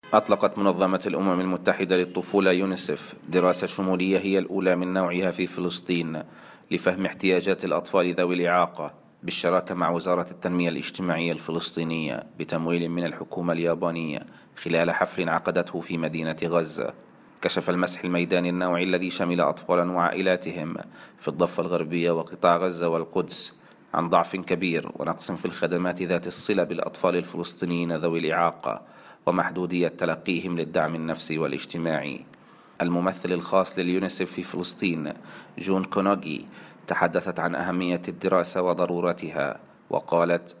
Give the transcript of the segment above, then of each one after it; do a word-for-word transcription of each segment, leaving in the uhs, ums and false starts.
أطلقت منظمة الأمم المتحدة للطفولة يونيسف دراسة شمولية هي الأولى من نوعها في فلسطين لفهم احتياجات الأطفال ذوي الإعاقة بالشراكة مع وزارة التنمية الاجتماعية الفلسطينية بتمويل من الحكومة اليابانية خلال حفل عقدته في مدينة غزة. كشف المسح الميداني النوعي الذي شمل أطفالا وعائلاتهم في الضفة الغربية وقطاع غزة والقدس عن ضعف كبير ونقص في الخدمات ذات الصلة بالأطفال الفلسطينيين ذوي الإعاقة ومحدودية تلقيهم للدعم النفسي والاجتماعي. الممثل الخاص لليونيسف في فلسطين جون كونوغي تحدثت عن أهمية الدراسة وضرورتها وقالت: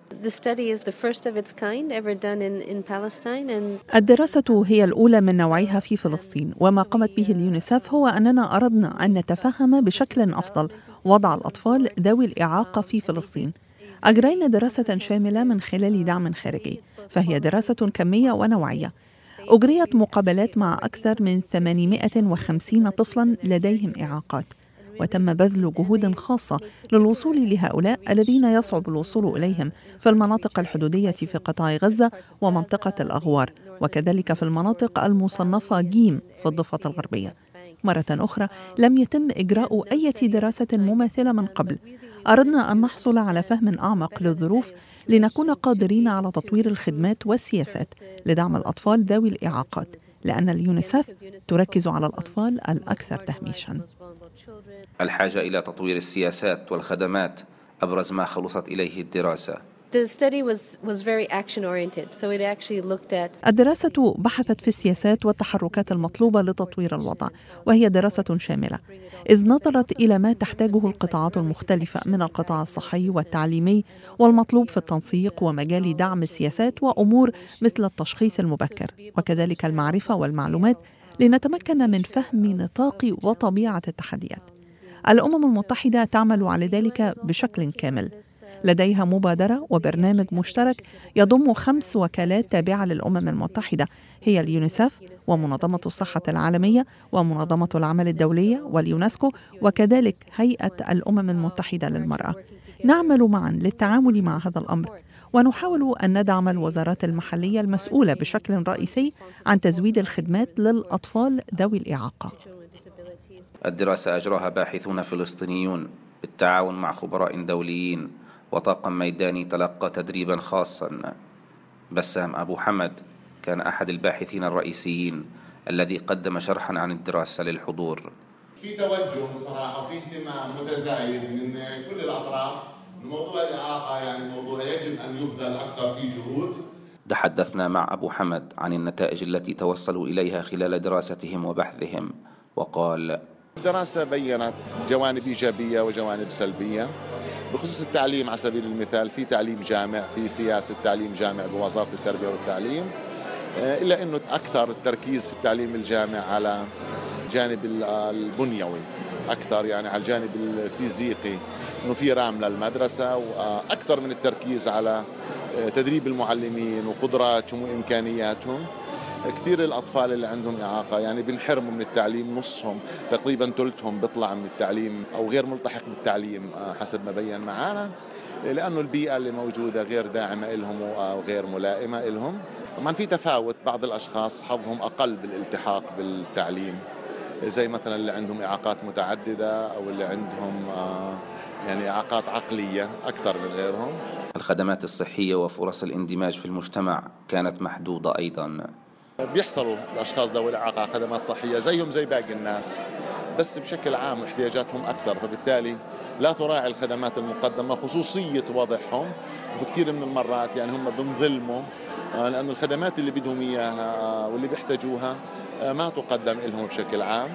الدراسة هي الأولى من نوعها في فلسطين، وما قامت به اليونيسف هو أننا أردنا أن نتفهم بشكل أفضل وضع الأطفال ذوي الإعاقة في فلسطين. أجرينا دراسة شاملة من خلال دعم خارجي، فهي دراسة كمية ونوعية. أجريت مقابلات مع أكثر من ثمانمائة وخمسين طفلاً لديهم إعاقات، وتم بذل جهود خاصة للوصول لهؤلاء الذين يصعب الوصول إليهم في المناطق الحدودية في قطاع غزة ومنطقة الأغوار، وكذلك في المناطق المصنفة جيم في الضفة الغربية. مرة أخرى لم يتم إجراء أي دراسة مماثلة من قبل. أردنا أن نحصل على فهم أعمق للظروف لنكون قادرين على تطوير الخدمات والسياسات لدعم الأطفال ذوي الإعاقات، لأن اليونيسف تركز على الأطفال الأكثر تهميشاً. الحاجة إلى تطوير السياسات والخدمات أبرز ما خلصت إليه الدراسة. الدراسة بحثت في السياسات والتحركات المطلوبة لتطوير الوضع، وهي دراسة شاملة، إذ نظرت إلى ما تحتاجه القطاعات المختلفة من القطاع الصحي والتعليمي والمطلوب في التنسيق ومجال دعم السياسات وأمور مثل التشخيص المبكر وكذلك المعرفة والمعلومات، لنتمكن من فهم نطاق وطبيعة التحديات. الأمم المتحدة تعمل على ذلك بشكل كامل. لديها مبادرة وبرنامج مشترك يضم خمس وكالات تابعة للأمم المتحدة، هي اليونيسف ومنظمة الصحة العالمية ومنظمة العمل الدولية واليونسكو وكذلك هيئة الأمم المتحدة للمرأة. نعمل معا للتعامل مع هذا الأمر، ونحاول أن ندعم الوزارات المحلية المسؤولة بشكل رئيسي عن تزويد الخدمات للأطفال ذوي الإعاقة. الدراسة أجراها باحثون فلسطينيون بالتعاون مع خبراء دوليين وطاقم ميداني تلقى تدريبا خاصا. بسام أبو حمد كان أحد الباحثين الرئيسيين الذي قدم شرحا عن الدراسة للحضور. في توجه صراحة وفي اهتمام متزايد من كل الأطراف. الموضوع الإعاقة يعني موضوع يجب أن يبذل أكثر في جهود. تحدثنا مع أبو حمد عن النتائج التي توصلوا إليها خلال دراستهم وبحثهم، وقال: الدراسة بيّنت جوانب إيجابية وجوانب سلبية. بخصوص التعليم على سبيل المثال، في تعليم جامع، في سياسة تعليم جامع بوزارة التربية والتعليم، إلا أنه أكثر التركيز في التعليم الجامع على الجانب البنيوي أكثر، يعني على الجانب الفيزيقي، أنه في رام للمدرسة، وأكثر من التركيز على تدريب المعلمين وقدراتهم وإمكانياتهم. كثير الأطفال اللي عندهم إعاقة يعني بنحرموا من التعليم، نصهم تقريبا ثلثهم بيطلع من التعليم أو غير ملتحق بالتعليم حسب ما بين معنا، لأنه البيئة اللي موجودة غير داعمة لهم وغير ملائمة لهم. طبعا في تفاوت، بعض الأشخاص حظهم أقل بالالتحاق بالتعليم، زي مثلا اللي عندهم إعاقات متعددة أو اللي عندهم يعني إعاقات عقلية أكثر من غيرهم. الخدمات الصحية وفرص الاندماج في المجتمع كانت محدودة أيضا. بيحصلوا الأشخاص ذوي الإعاقة خدمات صحية زيهم زي باقي الناس، بس بشكل عام احتياجاتهم أكثر، فبالتالي لا تراعي الخدمات المقدمة خصوصية وضعهم، وفي كثير من المرات يعني هم بنظلموا لأن الخدمات اللي بدهم إياها واللي بيحتاجوها ما تقدم لهم بشكل عام.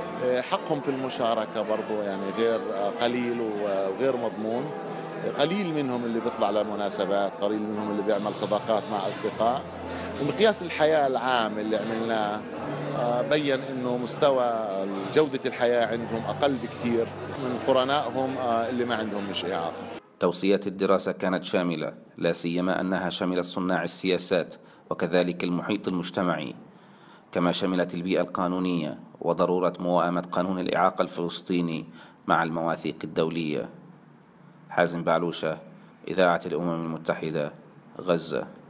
حقهم في المشاركة برضو يعني غير قليل وغير مضمون. قليل منهم اللي بيطلع للمناسبات، قليل منهم اللي بيعمل صداقات مع أصدقاء. ومقياس الحياة العام اللي عملناه بيّن إنه مستوى جودة الحياة عندهم أقل بكثير من قرنائهم اللي ما عندهم مش إعاقة. توصيات الدراسة كانت شاملة، لا سيما أنها شملت صناع السياسات وكذلك المحيط المجتمعي، كما شملت البيئة القانونية وضرورة موائمة قانون الإعاقة الفلسطيني مع المواثيق الدولية. حازم بعلوشة، إذاعة الأمم المتحدة، غزة.